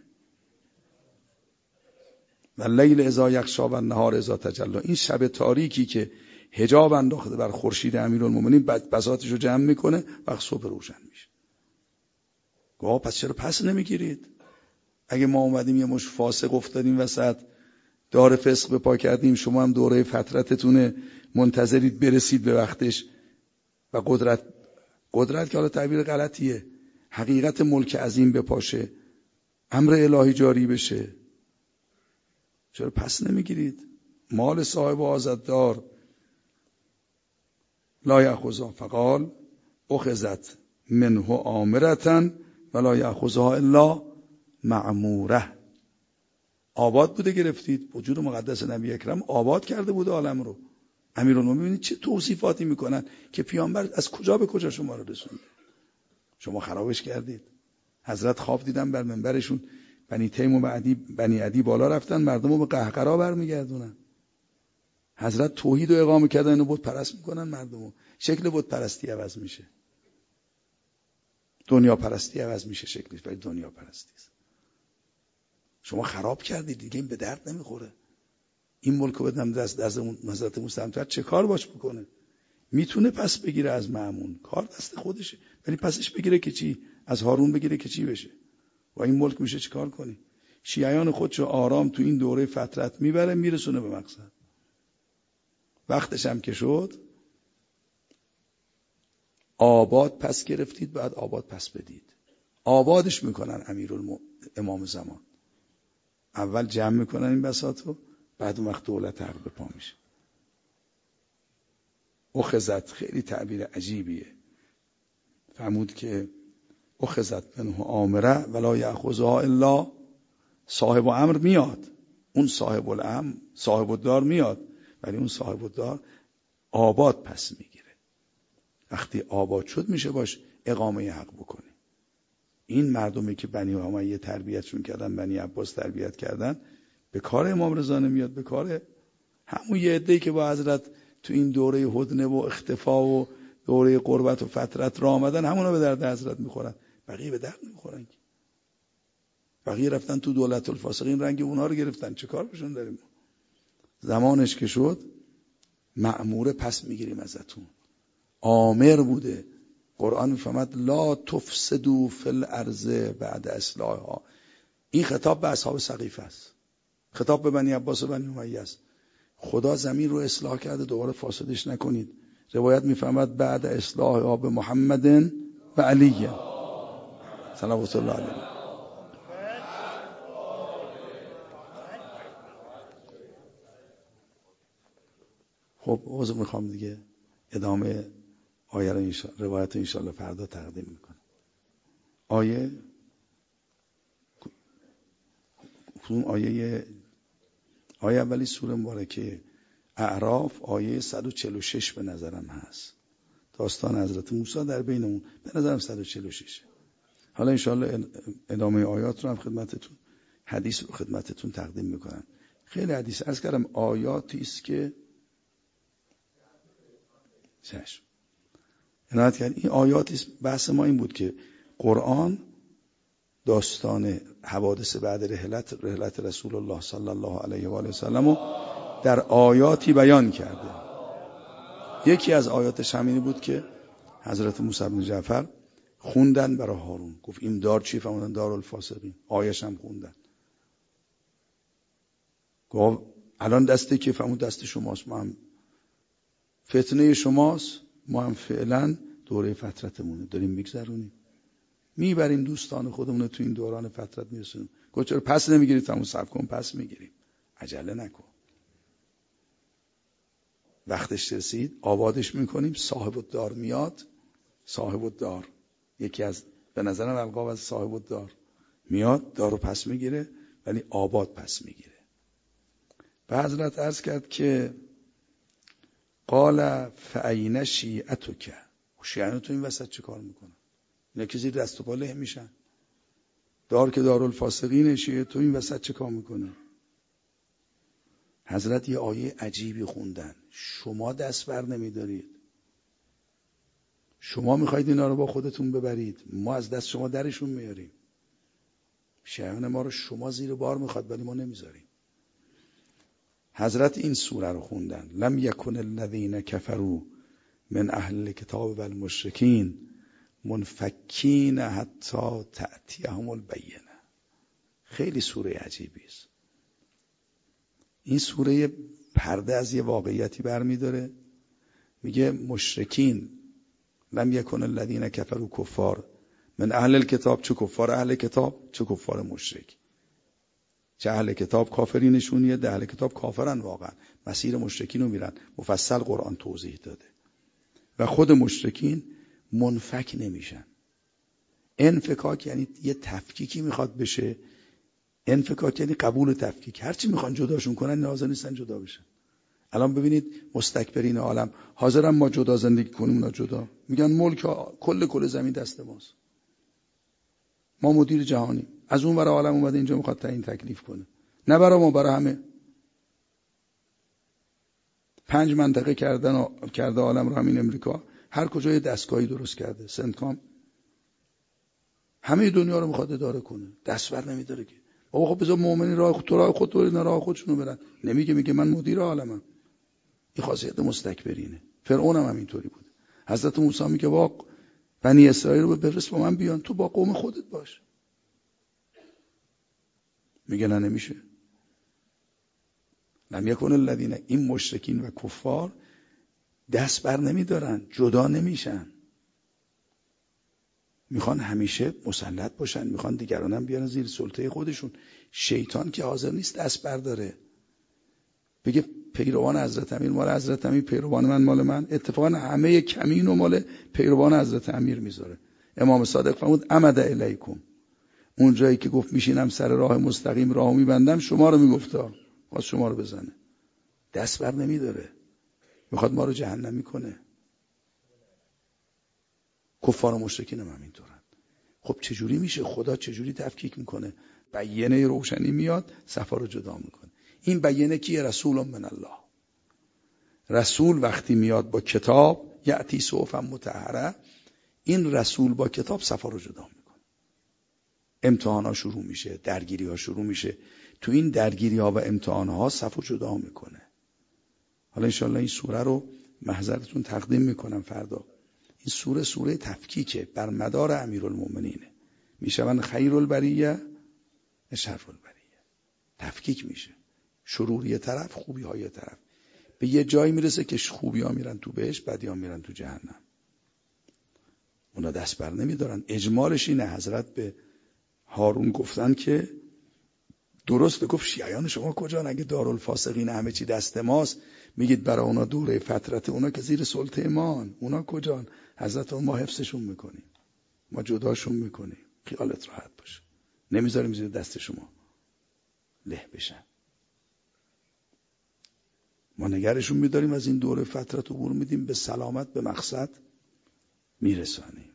[SPEAKER 1] و لیل اذا یغشی و النهار اذا تجلی، این شب تاریکی که حجاب انداخته بر خورشید امیرالمومنین بساطشو جمع میکنه، وقت صبح روشن میشه. گوه پس چرا پس نمیگیرید؟ اگه ما اومدیم یه مش فاسق افتادیم وسط، دار فسق به پا کردیم، شما هم دوره فترتتونه، منتظرید برسید به وقتش و قدرت قدرت که حالا تعبیر غلطیه، حقیقت ملک عظیم بپاشه، امر الهی جاری بشه، چرا پس نمیگیرید؟ مال صاحب آزاددار لا یأخذها فقال اخذت منه آمرة ولا یأخذها الا معموره. آباد بوده گرفتید، وجود مقدس نبی اکرم آباد کرده بوده عالم رو. امیرالمومنین ببینید چه توصیفاتی میکنن که پیامبر از کجا به کجا شما رو رسونده، شما خرابش کردید. حضرت خواب دیدن بر منبرشون، بنی تیم و بعدی بنی عدی بالا رفتن، مردم رو به قهقرا برمیگردونن. حضرت توحید رو اقامه کردن، اینو بت پرست میکنن مردم رو. شکل بت پرستی عوض میشه، دنیا پرستی عوض میشه شکلش، ولی دنیا پرستی است. شما خراب کردید دیگه، این به درد نمیخوره. این ملک رو بدم دست دست حضرت موسی هم چه کار باش بکنه؟ میتونه پس بگیره از مأمون، کار دست خودشه، ولی پسش بگیره که چی؟ از هارون بگیره که چی بشه؟ و این ملک میشه چیکار کنی؟ شیعیان خودشو آرام تو این دوره فترت میبره، میرسونه به مقصد. وقتش هم که شد آباد پس گرفتید، بعد آباد پس بدید. آبادش میکنن امیرالم امام زمان، اول جمع میکنن این بساطو، بعد اون وقت دولت حق به پا میشه. اخذت خیلی تعبیر عجیبیه، فرمود که اخذت منه آمره ولا یأخذها الا صاحب امر. میاد اون صاحب الامر، صاحب الدار میاد، ولی اون صاحب الدار آباد پس میگیره. وقتی آباد شد میشه باش اقامه حق بکنی. این مردمی که بنی امیه تربیتشون کردن، بنی عباس تربیت کردن، به کار امام رضا نمیاد، به کار همون یه عده‌ای که با حضرت تو این دوره هدنه و اختفا و دوره قربت و فترت را آمدن، همونا به درد حضرت میخورن، بقیه به درد نمیخورن. بقیه رفتن تو دولت الفاسقین، رنگ اونا رو گرفتن، چه کار بشون داریم؟ زمانش که شد مأمور پس میگیریم ازتون. آمر بوده. قرآن میفهمد لا تفسدوا فی الارض بعد اصلاحها. این خطاب به اصحاب سقیفه است، خطاب به بنی عباس و بنی امیه است. خدا زمین رو اصلاح کرده، دوباره فاسدش نکنید. روایت میفهمد بعد اصلاحها به محمد و علی صلوات الله علیه. خب عذر میخوام دیگه، ادامه آیه رو انشاء روایت رو انشاءالله فردا تقدیم میکنم. آیه اون آیه آیه اولی سوره مبارکه اعراف، آیه صد و چهل و شش به نظرم هست، داستان حضرت موسی در بین اون، به نظرم صد و چهل و شش. حالا انشاءالله ادامه آیات رو هم خدمتتون، حدیث رو خدمتتون تقدیم میکنم. خیلی حدیث عرض کردم، آیاتی است که چشم عنایت کرد. این آیاتی است، بحث ما این بود که قرآن داستان حوادث بعد رحلت رحلت رسول الله صلی الله علیه و آله و سلم رو در آیاتی بیان کرده. یکی از آیاتش همینی بود که حضرت موسی بن جعفر خوندن برای هارون، گفت این دار چی؟ فرمودن دار الفاسقین. آیش هم خوندن، گفت الان دسته که فرمود دست شماست، ما هم فتنه شماست، ما هم فعلا دوره فترتمونه داریم میگذرونیم، میبریم دوستان خودمون رو تو این دوران فترت میرسونیم. گفت چرا پس نمیگیرید؟ فرمود صبر کن پس میگیریم، عجله نکن. وقتش رسید آبادش میکنیم، صاحب الدار میاد. صاحب الدار یکی از به نظرم القاب از صاحب الدار میاد، دارو پس میگیره، ولی آباد پس میگیره. به حضرت عرض کرد که قال فأین شیعتک، شیعیان تو این وسط چه کار میکنن؟ اینا که زیر دست و پا له میشن. دار که دارالفاسقین، شیعه تو این وسط چه کار میکنه؟ حضرت یه آیه عجیبی خوندن، شما دست بر نمیدارید، شما میخواید اینا رو با خودتون ببرید، ما از دست شما درشون میاریم. شیعان ما رو شما زیر بار میخواد ولی ما نمیذاریم. حضرت این سوره رو خوندن، لم یکن الذین کفروا من اهل الکتاب والمشرکین منفکین حتی تأتیهم البینه. خیلی سوره عجیبی است. این سوره پرده از یه واقعیتی برمیداره، میگه مشرکین، لم یکن الذین کفروا کفار من اهل الکتاب، چه کفار اهل کتاب چه کفار مشرک. چه اهل کتاب کافرینشونیه، ده اهل کتاب کافرن واقعا، مسیر مشرکین رو میرن، مفصل قرآن توضیح داده. و خود مشرکین منفک نمیشن. انفکاک یعنی یه تفکیکی میخواد بشه. انفکاک یعنی قبول تفکیک. هرچی میخوان جداشون کنن ناظر نیستن جدا بشن. الان ببینید مستکبرین عالم حاضرن ما جدا زندگی کنیم، اونا جدا میگن ملک کل کل زمین دست ماست، ما مدیر جهانی. از اون برای عالم اومده اینجا میخواد تعیین تکلیف کنه، نه برای ما، برای همه. پنج منطقه کردن کرده عالم رو، همین امریکا هر کجای دستگاهی درست کرده، سنتکام همه دنیا رو میخواد اداره کنه، دست بر نمیداره که. بابا خب بذار مؤمنین راه خود، تو راه خود، تو راه خودشونو برن. نمیگه، میگه من مدیر عالمم. این خاصیت مستکبرینه. فرعون هم همینطوری بود. حضرت موسی میگه با بنی اسرائیل رو بفرست با من بیان، تو با قوم خودت باش. میگه نه نمیشه. لم یکن الذین، این مشرکین و کفار دست بر نمیدارن، جدا نمیشن، میخوان همیشه مسلط باشن، میخوان دیگران هم بیارن زیر سلطه خودشون. شیطان که حاضر نیست دست برداره بگه پیروان حضرت امیر مال حضرت امیر، پیروان من مال من. اتفاقا همه کمین و مال پیروان حضرت امیر میذاره. امام صادق فرمود امد الیکم، اون جایی که گفت میشینم سر راه مستقیم راهو میبندم، شما رو میگفتا، خواست شما رو بزنه. دست بر نمیداره، میخواد ما رو جهنمی کنه. کفار و مشرکین هم همینطورن. خب چجوری میشه؟ خدا چجوری تفکیک میکنه؟ بیانه روشنی میاد، صفا رو جدا میکنه. این بیانه کیه؟ رسول من الله. رسول وقتی میاد با کتاب، یأتی صحفا مطهره، این رسول با کتاب صفا رو جدا میکنه. امتحان ها شروع میشه، درگیری ها شروع میشه. تو این درگیری ها و امتحان ها صفا جدا میکنه. حالا انشالله این سوره رو محضرتون تقدیم میکنم فردا. این سوره سوره تفکیکه، بر مدار امیرالمومنینه. میشون خیر البریه شر البریه، تفکیک میشه. شرور یه طرف، خوبی ها یه طرف. به یه جایی میرسه که خوبی ها میرن تو بهشت، بدی ها میرن تو جهنم. اونا دست بر نمیدارن. اجمالش اینه، حضرت به هارون گفتن که درست گفت شیعیان شما کجان؟ اگه دارالفاسقین همه چی دست ماست، میگید برای اونا دوره فترت، اونا که زیر سلطه مان، اونا کجان؟ حضرت ما حفظشون میکنیم، ما جداشون میکنیم، خیالت راحت باشه، نمیذاریم زیر دست شما له بشن. ما نگرشون میداریم، از این دوره فترت عبور میدیم، به سلامت به مقصد میرسانیم.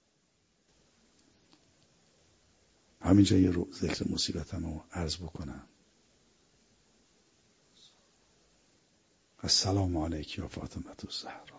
[SPEAKER 1] همینجا یه رو ذکر مصیبتم رو عرض بکنم. السلام علیک یا فاطمه الزهرا.